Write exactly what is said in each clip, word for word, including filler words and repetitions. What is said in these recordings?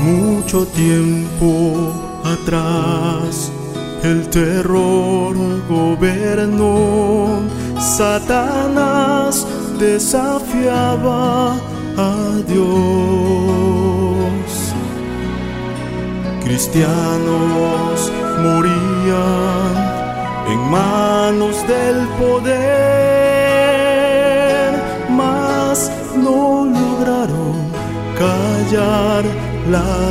Mucho tiempo atrás el terror gobernó, Satanás desafiaba a Dios. Cristianos morían en manos del poder, mas no lograron callar la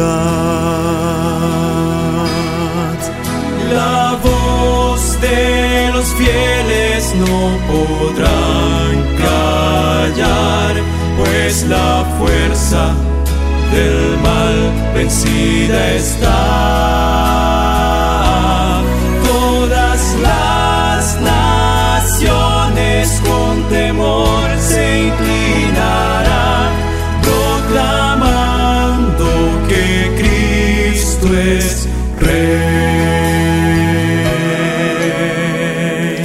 verdad. La voz de los fieles no podrán callar, pues la fuerza del mal vencida está. Todas las naciones con temor se inclinarán, proclamando que Cristo es Rey.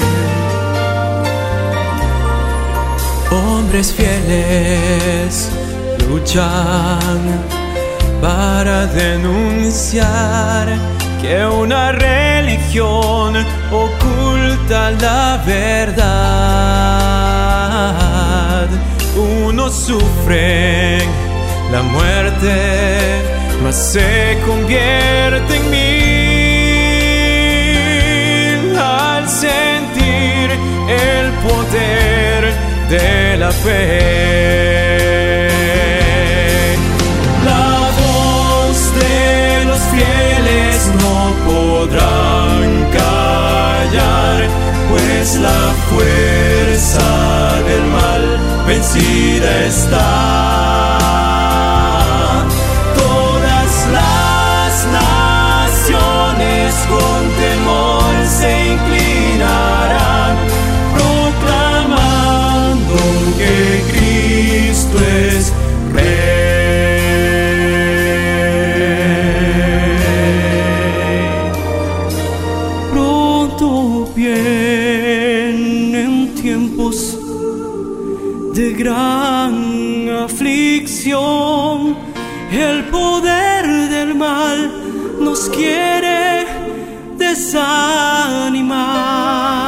Hombres fieles luchan para denunciar que una religión oculta la verdad. Unos sufren la muerte, mas se convierte en mil al sentir el poder de la fe. La voz de los fieles no podrán callar, pues la fuerza del mal vencida está. Con temor se inclinarán, proclamando que Cristo es Rey. Pronto vienen tiempos de gran aflicción, el poder del mal nos quiere desanimar.